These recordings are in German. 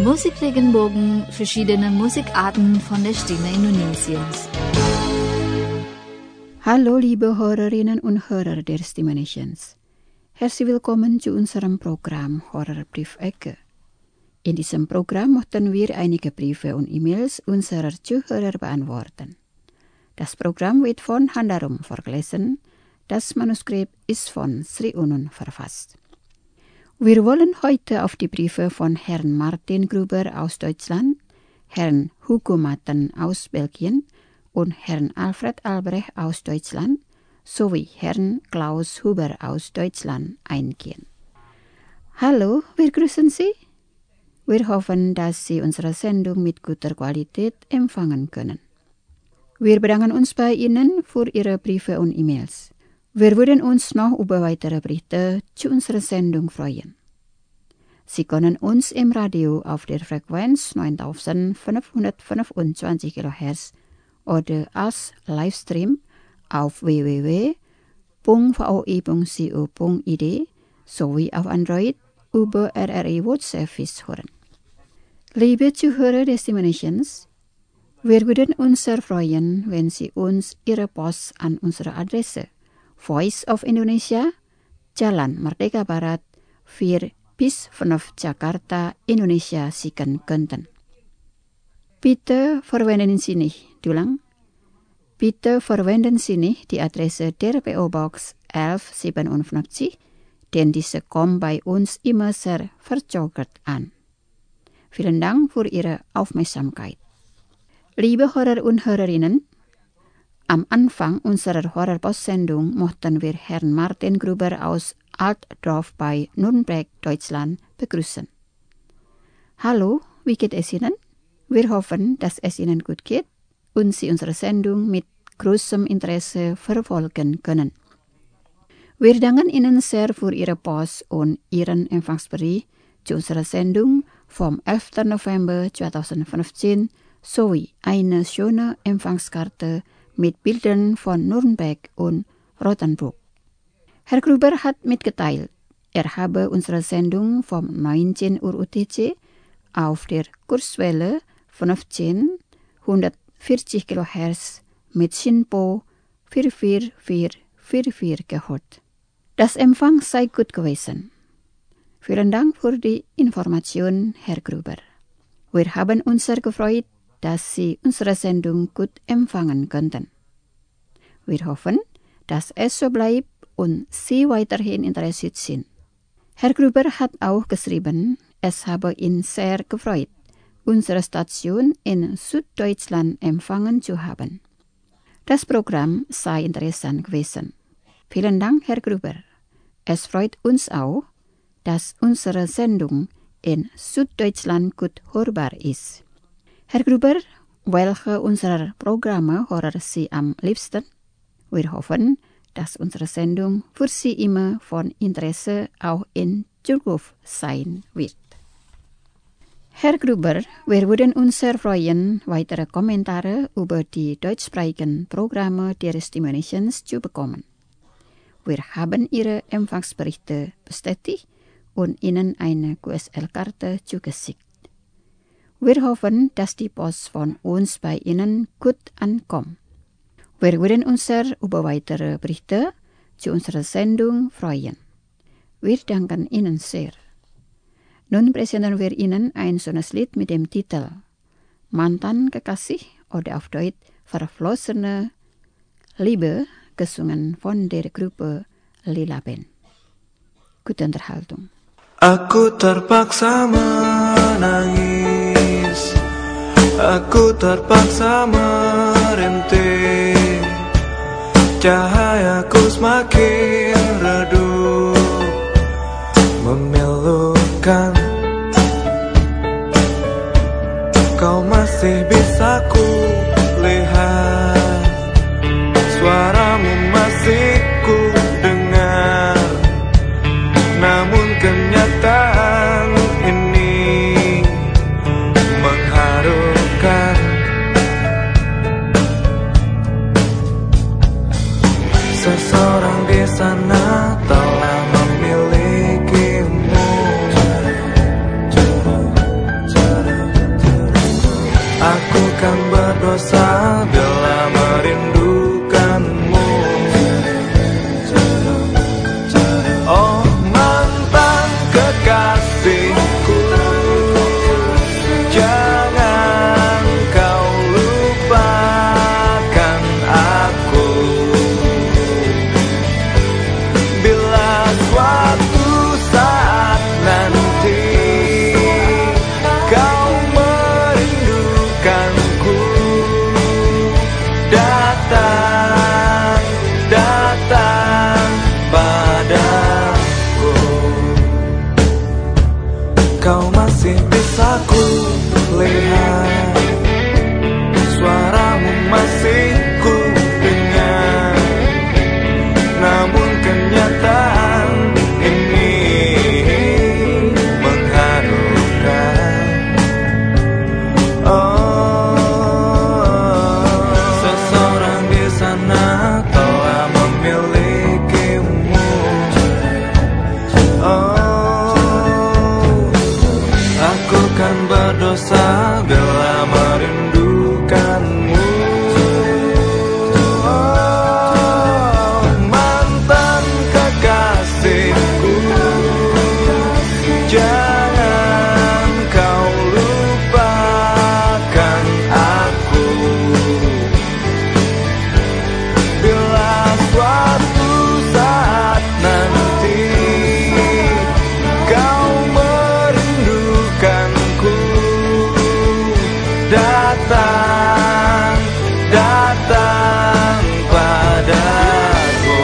Musikregenbogen, verschiedene Musikarten von der Stimme Indonesiens. Hallo liebe Hörerinnen und Hörer der Stimme Nations. Herzlich willkommen zu unserem Programm Horrorbriefecke. In diesem Programm möchten wir einige Briefe und E-Mails unserer Zuhörer beantworten. Das Programm wird von Handarum vorgelesen. Das Manuskript ist von Sri Unun verfasst. Wir wollen heute auf die Briefe von Herrn Martin Gruber aus Deutschland, Herrn Hugo Matten aus Belgien und Herrn Alfred Albrecht aus Deutschland sowie Herrn Klaus Huber aus Deutschland eingehen. Hallo, wir grüßen Sie. Wir hoffen, dass Sie unsere Sendung mit guter Qualität empfangen können. Wir bedanken uns bei Ihnen für Ihre Briefe und E-Mails. Wir würden uns noch über weitere Berichte zu unserer Sendung freuen. Sie können uns im Radio auf der Frequenz 9525 kHz oder als Livestream auf www.voi.co.id sowie auf Android über RRI World Service hören. Liebe Zuhörer des Stimme Nations, wir würden uns sehr freuen, wenn Sie uns Ihre Post an unsere Adresse Voice of Indonesia, Jalan Merdeka Barat, 4 bis 5 Jakarta, Indonesia schicken könnten. Bitte verwenden Sie nicht die Adresse der PO Box 1157, denn diese kommt bei uns immer sehr verzögert an. Vielen Dank für Ihre Aufmerksamkeit. Liebe Hörer und Hörerinnen, am Anfang unserer Horrorpost-Sendung möchten wir Herrn Martin Gruber aus Altdorf bei Nürnberg, Deutschland, begrüßen. Hallo, wie geht es Ihnen? Wir hoffen, dass es Ihnen gut geht und Sie unsere Sendung mit großem Interesse verfolgen können. Wir danken Ihnen sehr für Ihre Post und Ihren Empfangsbericht zu unserer Sendung vom 11. November 2015 sowie eine schöne Empfangskarte mit Bildern von Nürnberg und Rothenburg. Herr Gruber hat mitgeteilt, er habe unsere Sendung vom 19 Uhr UTC auf der Kurzwelle 1540 kHz mit SINPO 44444 gehört. Das Empfang sei gut gewesen. Vielen Dank für die Information, Herr Gruber. Wir haben uns sehr gefreut, dass Sie unsere Sendung gut empfangen könnten. Wir hoffen, dass es so bleibt und Sie weiterhin interessiert sind. Herr Gruber hat auch geschrieben, es habe ihn sehr gefreut, unsere Station in Süddeutschland empfangen zu haben. Das Programm sei interessant gewesen. Vielen Dank, Herr Gruber. Es freut uns auch, dass unsere Sendung in Süddeutschland gut hörbar ist. Herr Gruber, welche unserer Programme hören Sie am liebsten? Wir hoffen, dass unsere Sendung für Sie immer von Interesse auch in Zukunft sein wird. Herr Gruber, wir würden uns sehr freuen, weitere Kommentare über die deutschsprachigen Programme der Stimme Nations zu bekommen. Wir haben Ihre Empfangsberichte bestätigt und Ihnen eine QSL-Karte zugeschickt. Wir hoffen, dass die Post von uns bei Ihnen gut ankommt. Wir würden uns sehr über weitere Berichte zu unserer Sendung freuen. Wir danken Ihnen sehr. Nun präsentieren wir Ihnen ein schönes Lied mit dem Titel Mantan Kekasih oder auf Deutsch Verflossene Liebe, gesungen von der Gruppe Lila Band. Gute Unterhaltung. Aku terpaksa menangis, aku terpaksa merintih, cahayaku semakin redup, memilukan. Kau masih bisa ku lihat, suaramu masih ku dengar, namun kenyataan ini mengharukan. Seseorang di sana telah memilikimu, berdosa bila merindukanmu. Oh mantan kekasihku, jangan kau lupakan aku. Bila suatu saat nanti kau merindukanku, datang, datang padaku. Kau masih bisa ku lihat, suaramu masih ku dengar, namun kenyataan ini mengharukan. Oh, seseorang di sana telah memilikimu. Oh, aku kan berdosa bila merindukanmu. Oh, mantan kekasihku, jangan kau lupakan aku. Bila suatu saat nanti kau merindukanku, datang, datang padaku.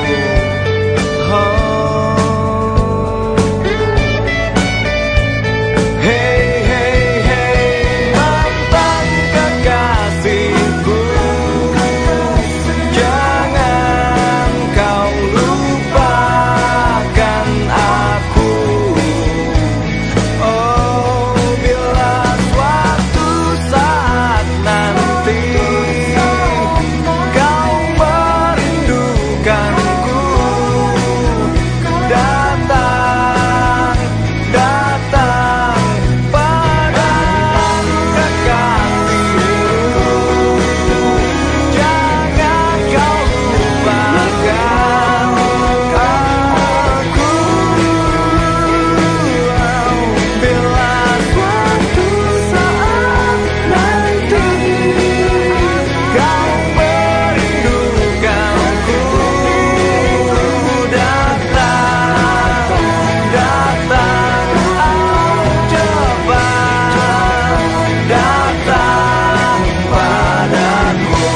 Oh, hey, hey, hey, mantan kekasihku, jangan kau lupakan aku. Oh, bila suatu saat nanti kau merindukanku, datang, datang padaku kekasihku, jangan kau lupakan aku. Bila suatu saat nanti kau merindukanku, datang, datang, oh cepat, datang padaku.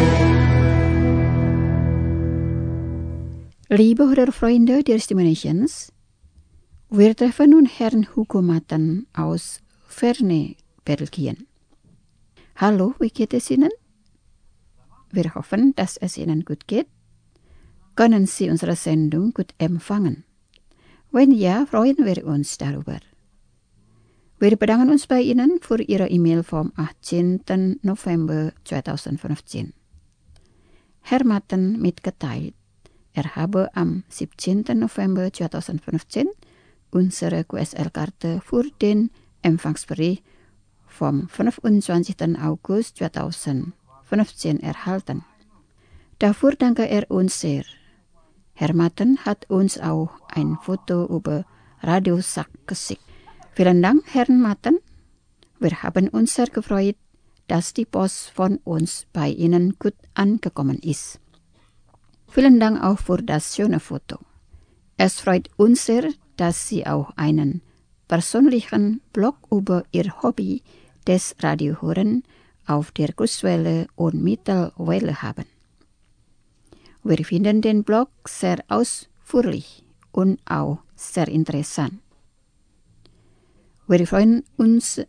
Liebe Hörerfreunde der Stimulations, wir treffen nun Herrn Hugo Matten aus Ferne, Belgien. Hallo, wie geht es Ihnen? Wir hoffen, dass es Ihnen gut geht. Können Sie unsere Sendung gut empfangen? Wenn ja, freuen wir uns darüber. Wir bedanken uns bei Ihnen für Ihre E-Mail vom 18. November 2015. Herr Matten mitgeteilt, er habe am 17. November 2015 unsere QSL-Karte für den Empfangsbericht vom 25. August 2015 erhalten. Dafür danke er uns sehr. Herr Matten hat uns auch ein Foto über Radio Sack geschickt. Vielen Dank, Herr Matten. Wir haben uns sehr gefreut, dass die Post von uns bei Ihnen gut angekommen ist. Vielen Dank auch für das schöne Foto. Es freut uns sehr, dass Sie auch einen persönlichen Blog über Ihr Hobby des Radiohören auf der Kurzwelle und Mittelwelle haben. Wir finden den Blog sehr ausführlich und auch sehr interessant. Wir freuen uns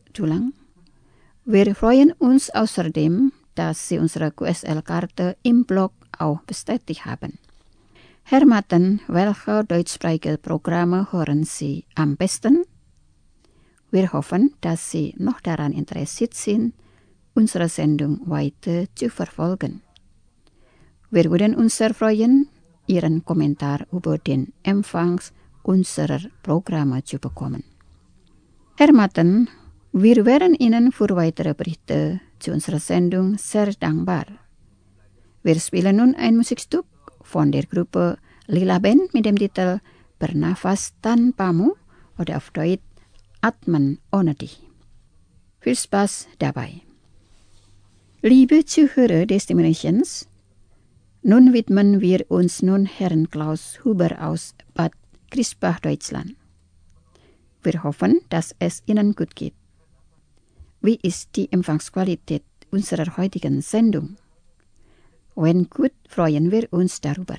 außerdem, dass Sie unsere QSL-Karte im Blog auch bestätigt haben. Herr Matten, welche deutschsprachige Programme hören Sie am besten? Wir hoffen, dass Sie noch daran interessiert sind, unsere Sendung weiter zu verfolgen. Wir würden uns sehr freuen, Ihren Kommentar über den Empfang unserer Programme zu bekommen. Herr Matten, Wir wären Ihnen für weitere Berichte zu unserer Sendung sehr dankbar. Wir spielen nun ein Musikstück von der Gruppe Lila Band mit dem Titel Bernafas Tanpamu oder auf Deutsch Atmen ohne dich. Viel Spaß dabei. Liebe Zuhörer des Stimulations, nun widmen wir uns nun Herrn Klaus Huber aus Bad Griesbach, Deutschland. Wir hoffen, dass es Ihnen gut geht. Wie ist die Empfangsqualität unserer heutigen Sendung? Wenn gut, freuen wir uns darüber.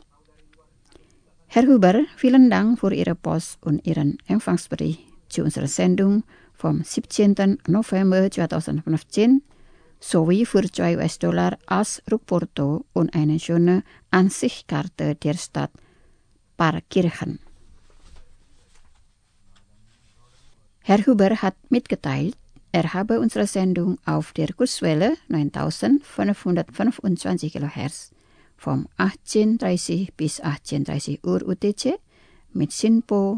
Herr Huber, vielen Dank für Ihre Post und Ihren Empfangsbericht zu unserer Sendung vom 17. November 2015 sowie für $2 als Rückporto und eine schöne Ansichtskarte der Stadt Parkirchen. Herr Huber hat mitgeteilt, er habe unsere Sendung auf der Kurzwelle 9525 kHz vom 18.30 bis 18.30 Uhr UTC mit SINPO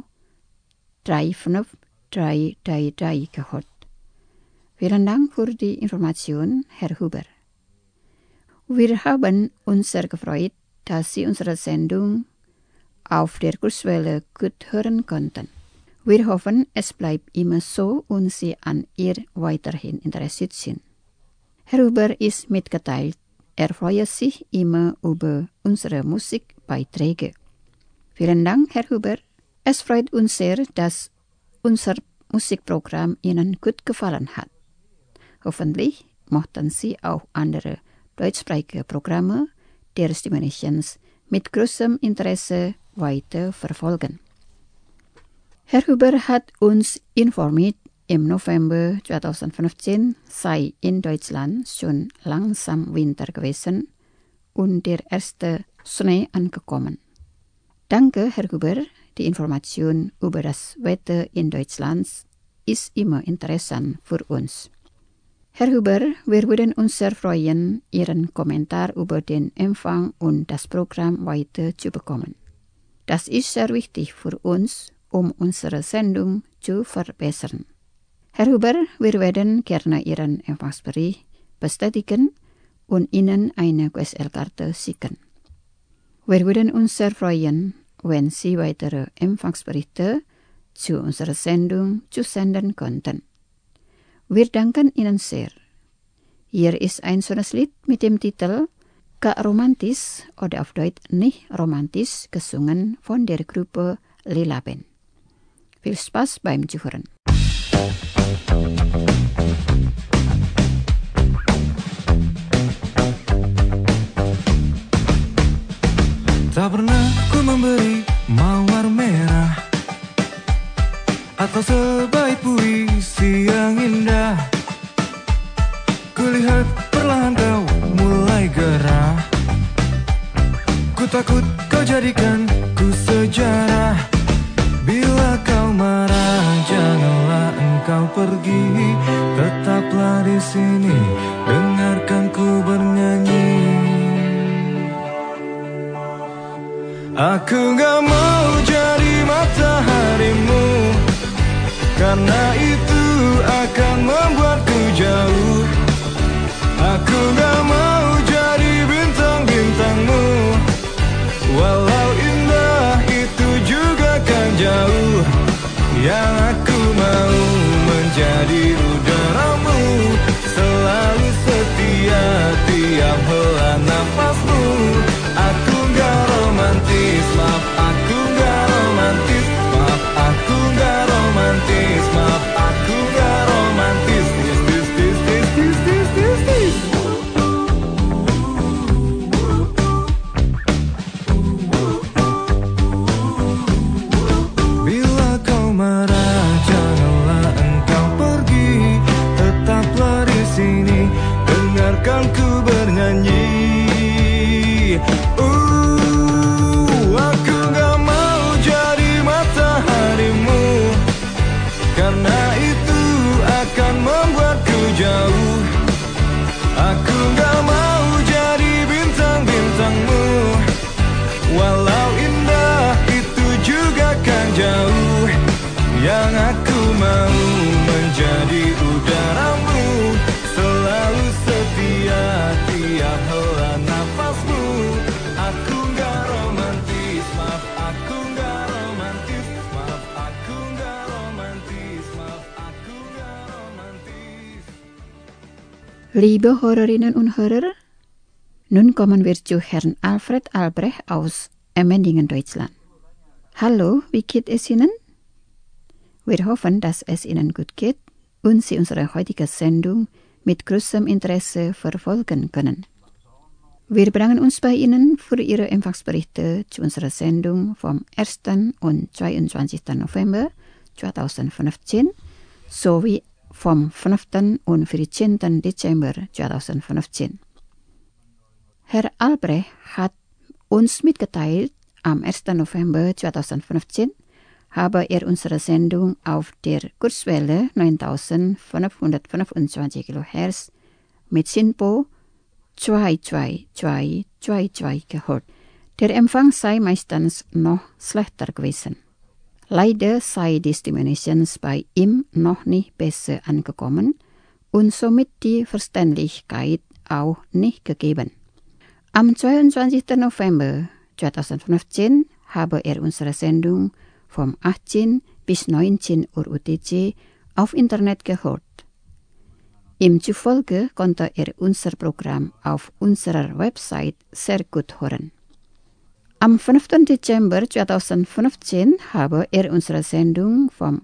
35333 gehört. Vielen Dank für die Information, Herr Huber. Wir haben uns sehr gefreut, dass Sie unsere Sendung auf der Kurzwelle gut hören konnten. Wir hoffen, es bleibt immer so und Sie an ihr weiterhin interessiert sind. Herr Huber ist mitgeteilt, er freut sich immer über unsere Musikbeiträge. Vielen Dank, Herr Huber. Es freut uns sehr, dass unser Musikprogramm Ihnen gut gefallen hat. Hoffentlich mochten Sie auch andere deutschsprachige Programme der Stimulations mit großem Interesse weiter verfolgen. Herr Huber hat uns informiert, im November 2015 sei in Deutschland schon langsam Winter gewesen und der erste Schnee angekommen. Danke, Herr Huber. Die Information über das Wetter in Deutschland ist immer interessant für uns. Herr Huber, wir würden uns sehr freuen, Ihren Kommentar über den Empfang und das Programm weiter zu bekommen. Das ist sehr wichtig für uns, um unsere Sendung zu verbessern. Herr Huber, wir werden gerne Ihren Empfangsbericht bestätigen und Ihnen eine QSL-Karte schicken. Wir würden uns sehr freuen, wenn Sie weitere Empfangsberichte zu unserer Sendung zusenden könnten. Wir danken Ihnen sehr. Hier ist ein schönes Lied mit dem Titel Gak Romantis oder auf Deutsch Nicht Romantis, gesungen von der Gruppe Lila Band. Viel Spaß beim Zuhören. Tak pernah ku memberi mawar merah atau sebaik puisi yang indah. Kulihat perlahan kau mulai gerah. Ku takut kau jadikan ku sejarah. Bila kau marah, janganlah engkau pergi. Tetaplah di sini, dengarkan ku bernyanyi. Aku gak mau jadi mataharimu, karena itu akan membuatku jauh. Aku gak mau jadi bintang-bintangmu, walau indah itu juga kan jauh. Yang aku mau menjadi udaramu, selalu setia tiap hela nafasmu. Aku gak romantis, maaf aku gak romantis. Maaf aku gak romantis, maaf aku gak romantis. Bila kau marah, janganlah engkau pergi. Tetaplah di sini, dengarkan ku bernyanyi. Aku gak mau jadi mataharimu, karena itu akan membuatku jauh. Aku gak mau jadi bintang-bintangmu, walau indah itu juga kan jauh. Yang aku mau menjadi Liebe Hörerinnen und Hörer, nun kommen wir zu Herrn Alfred Albrecht aus Emmendingen, Deutschland. Hallo, wie geht es Ihnen? Wir hoffen, dass es Ihnen gut geht und Sie unsere heutige Sendung mit großem Interesse verfolgen können. Wir bedanken uns bei Ihnen für Ihre Empfangsberichte zu unserer Sendung vom 1. und 22. November 2015 sowie vom 5. und 14. Dezember 2015. Herr Albrecht hat uns mitgeteilt, am 1. November 2015 habe er unsere Sendung auf der Kurzwelle 9525 kHz mit SINPO 22222 gehört. Der Empfang sei meistens noch schlechter gewesen. Leider sei die Stimulations bei ihm noch nicht besser angekommen und somit die Verständlichkeit auch nicht gegeben. Am 22. November 2015 habe er unsere Sendung vom 18 bis 19 Uhr UTC auf Internet gehört. Ihm zufolge konnte er unser Programm auf unserer Website sehr gut hören. Am 5. Dezember 2015 habe er unsere Sendung vom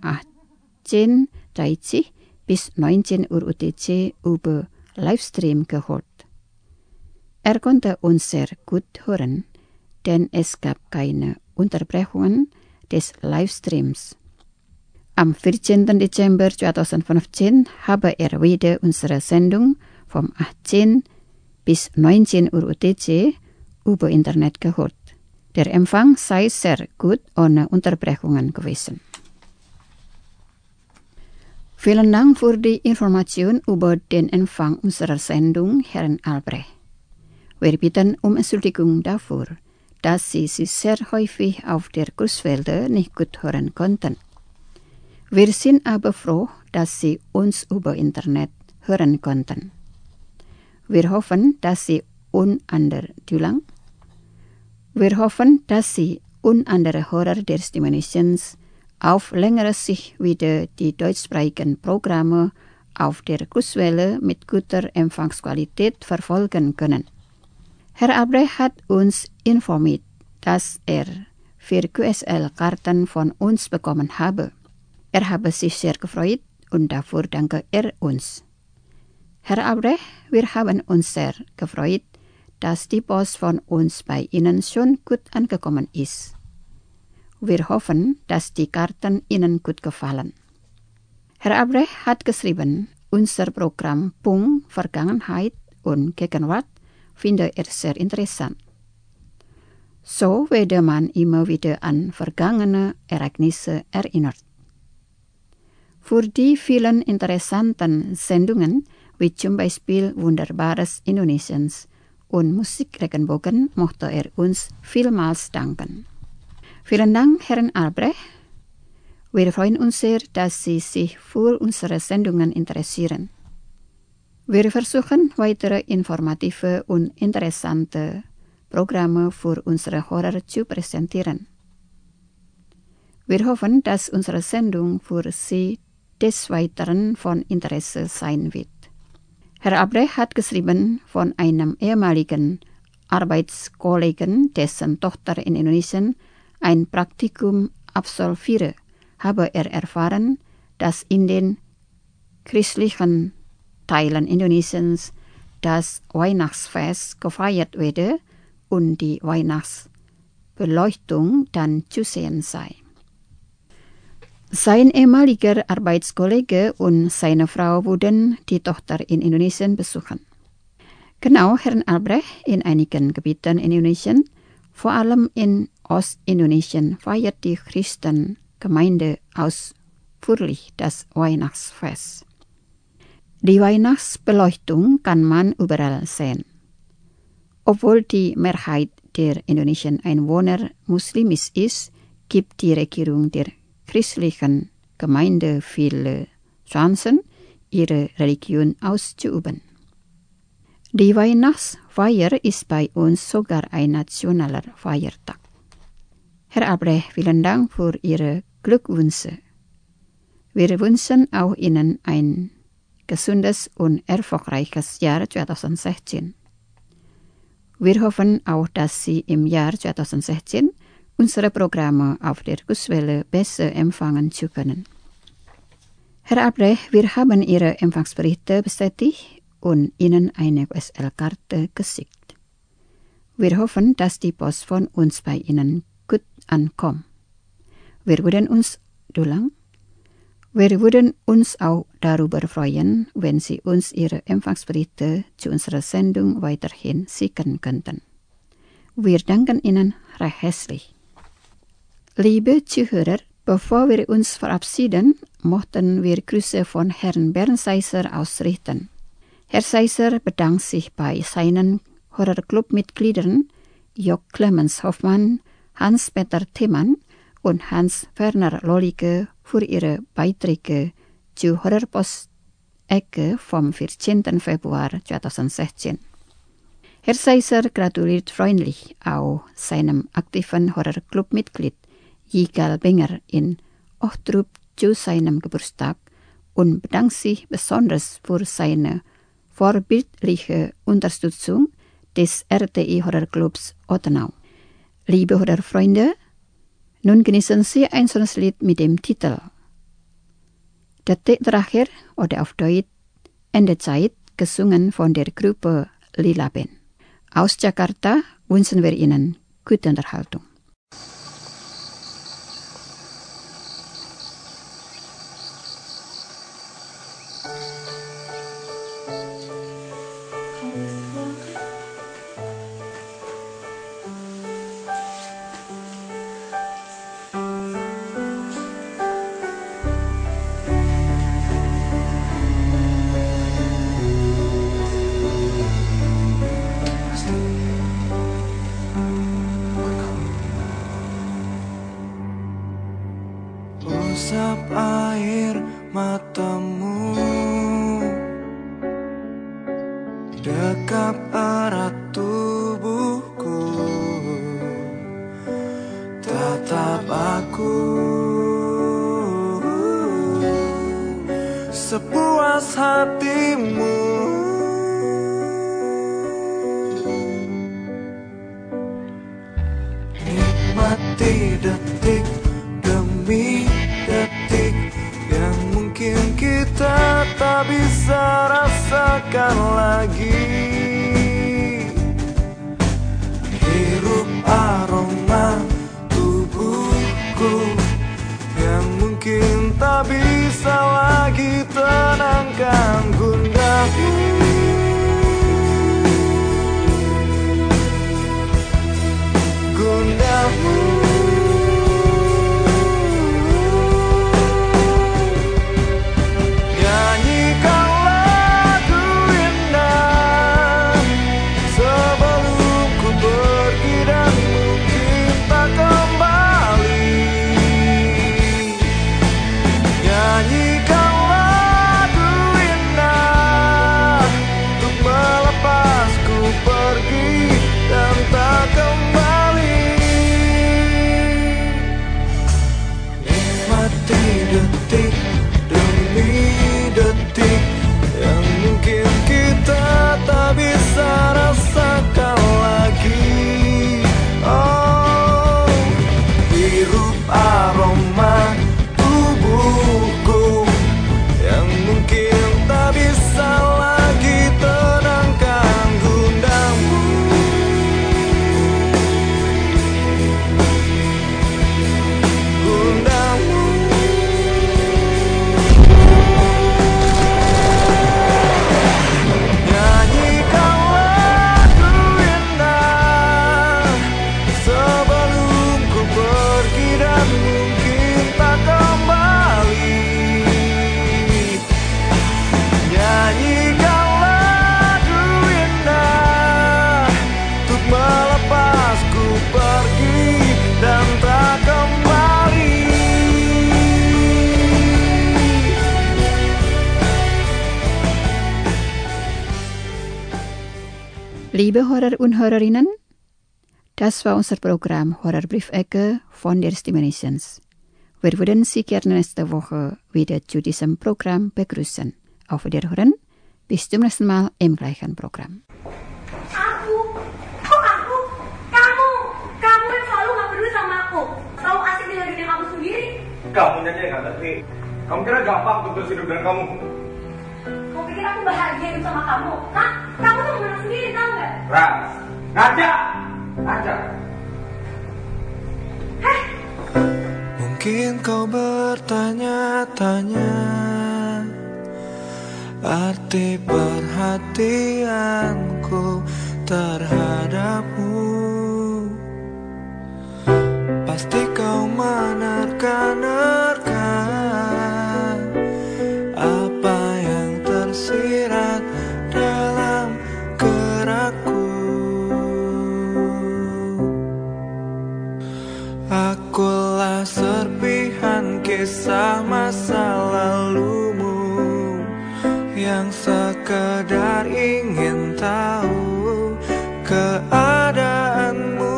18:30 bis 19 Uhr UTC über Livestream gehört. Er konnte uns sehr gut hören, denn es gab keine Unterbrechungen des Livestreams. Am 14. Dezember 2015 habe er wieder unsere Sendung vom 18 bis 19 Uhr UTC über Internet gehört. Der Empfang sei sehr gut ohne Unterbrechungen gewesen. Vielen Dank für die Information über den Empfang unserer Sendung, Herrn Albrecht. Wir bitten um Entschuldigung dafür, dass Sie sich sehr häufig auf der Kurzwelle nicht gut hören konnten. Wir sind aber froh, dass Sie uns über Internet hören konnten. Wir hoffen, dass Sie und andere Hörer der Stimulations auf längere Sicht wieder die deutschsprachigen Programme auf der Kurzwelle mit guter Empfangsqualität verfolgen können. Herr Albrecht hat uns informiert, dass er 4 QSL-Karten von uns bekommen habe. Er habe sich sehr gefreut und dafür danke er uns. Herr Albrecht, wir haben uns sehr gefreut, dass die Post von uns bei Ihnen schon gut angekommen ist. Wir hoffen, dass die Karten Ihnen gut gefallen. Herr Albrecht hat geschrieben, unser Programm Punkt Vergangenheit und Gegenwart finde er sehr interessant. So werde man immer wieder an vergangene Ereignisse erinnert. Für die vielen interessanten Sendungen, wie zum Beispiel Wunderbares Indonesiens und Musikregenbogen, möchte er uns vielmals danken. Vielen Dank, Herrn Albrecht. Wir freuen uns sehr, dass Sie sich für unsere Sendungen interessieren. Wir versuchen, weitere informative und interessante Programme für unsere Hörer zu präsentieren. Wir hoffen, dass unsere Sendung für Sie des Weiteren von Interesse sein wird. Herr Albrecht hat geschrieben von einem ehemaligen Arbeitskollegen, dessen Tochter in Indonesien ein Praktikum absolviere, habe er erfahren, dass in den christlichen Teilen Indonesiens das Weihnachtsfest gefeiert werde und die Weihnachtsbeleuchtung dann zu sehen sei. Sein ehemaliger Arbeitskollege und seine Frau würden die Tochter in Indonesien besuchen. Genau, Herrn Albrecht, in einigen Gebieten in Indonesien, vor allem in Ostindonesien, feiert die Christengemeinde ausführlich das Weihnachtsfest. Die Weihnachtsbeleuchtung kann man überall sehen. Obwohl die Mehrheit der indonesischen Einwohner muslimisch ist, gibt die Regierung der christlichen Gemeinde viele Chancen, ihre Religion auszuüben. Die Weihnachtsfeier ist bei uns sogar ein nationaler Feiertag. Herr Albrecht, vielen Dank für Ihre Glückwünsche. Wir wünschen auch Ihnen ein gesundes und erfolgreiches Jahr 2016. Wir hoffen auch, dass Sie im Jahr 2016 unsere Programme auf der Kurswelle besser empfangen zu können. Herr Albrecht, wir haben Ihre Empfangsberichte bestätigt und Ihnen eine QSL-Karte geschickt. Wir hoffen, dass die Post von uns bei Ihnen gut ankommt. Wir würden uns auch darüber freuen, wenn Sie uns Ihre Empfangsberichte zu unserer Sendung weiterhin schicken könnten. Wir danken Ihnen recht herzlich. Liebe Zuhörer, bevor wir uns verabschieden, möchten wir Grüße von Herrn Bernd Seisser ausrichten. Herr Seisser bedankt sich bei seinen Horrorclub-Mitgliedern Jörg Clemens Hoffmann, Hans-Peter Themann und Hans-Werner Lollicke für ihre Beiträge zu Horrorpost-Ecke vom 14. Februar 2016. Herr Seisser gratuliert freundlich auch seinem aktiven Horrorclub-Mitglied Yigal Benger in Ochtrup zu seinem Geburtstag und bedankt sich besonders für seine vorbildliche Unterstützung des RTI Horrorclubs Ottenau. Liebe Horrorfreunde, nun genießen Sie ein schönes Lied mit dem Titel Detik Terakhir oder auf Deutsch Ende Zeit, gesungen von der Gruppe Lila Band. Aus Jakarta wünschen wir Ihnen gute Unterhaltung. Usap air matamu, dekap erat tubuhku, tatap aku sepuas hatimu. Nikmati detik demi detik yang mungkin kita tak bisa rasakan lagi. Hirup aroma tubuhku yang mungkin tak bisa lagi tenangkan gundamu. Gundamu. Detik demi detik yang mungkin kita tak bisa rasakan lagi. Oh, hirup aroma tubuhku yang mungkin tak bisa lagi tenangkan gundamu. Gundamu. Liebe Hörer und Hörerinnen, das war unser Programm Horrorbriefecke von der Stimme Nations. Wir würden Sie gerne nächste Woche wieder zu diesem Programm begrüßen. Auf Wiederhören, bis zum nächsten Mal im gleichen Programm. Aku? Kamu yang selalu gak peduli sama aku. Selalu asik dengan diri kamu sendiri. Kamu aja yang gak ngerti. Kamu kira gampang untuk terus hidup dengan kamu? Kamu pikir aku bahagia hidup sama kamu? Hah? Kamu tuh menang sendiri, tau gak? Ras, ngaca. Mungkin kau bertanya-tanya arti perhatianku terhadapmu. Pasti kau menerka-nerka apa yang tersirat dalam gerakku. Akulah serpihan kisah masa lalumu yang sekedar ingin tahu keadaanmu.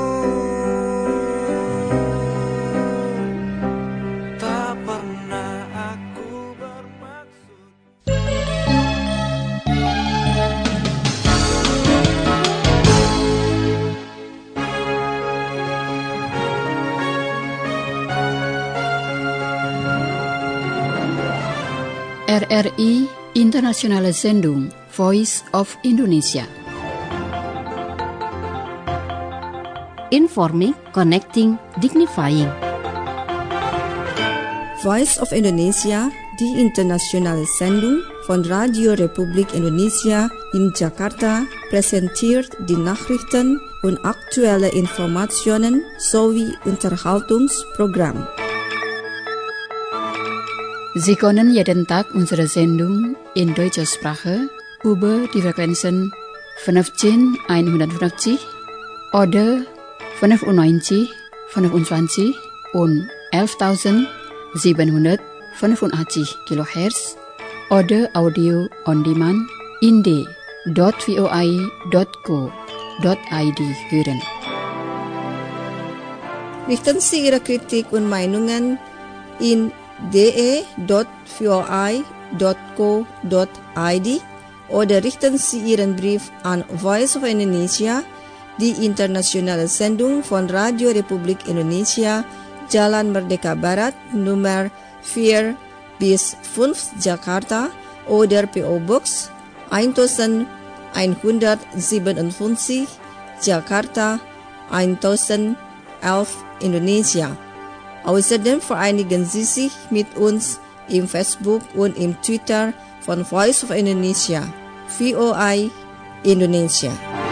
Tak pernah aku bermaksud. RRI Internationale Sendung Voice of Indonesia. Informing, connecting, dignifying. Voice of Indonesia, die internationale Sendung von Radio Republik Indonesia in Jakarta, präsentiert die Nachrichten und aktuelle Informationen sowie Unterhaltungsprogramm. Sie können jeden Tag unsere Sendung in deutscher Sprache über die Frequenzen 15150 oder 95, 25 und 11.785 kHz oder Audio on Demand in d.voi.co.id hören. Richten Sie Ihre Kritik und Meinungen in de.voi.co.id oder richten Sie Ihren Brief an Voice of Indonesia, die internationale Sendung von Radio Republik Indonesia, Jalan Merdeka Barat, Nummer 4-5 Jakarta oder PO Box 1157 Jakarta 1011 Indonesia. Außerdem vereinigen Sie sich mit uns im Facebook und im Twitter von Voice of Indonesia, VOI Indonesia.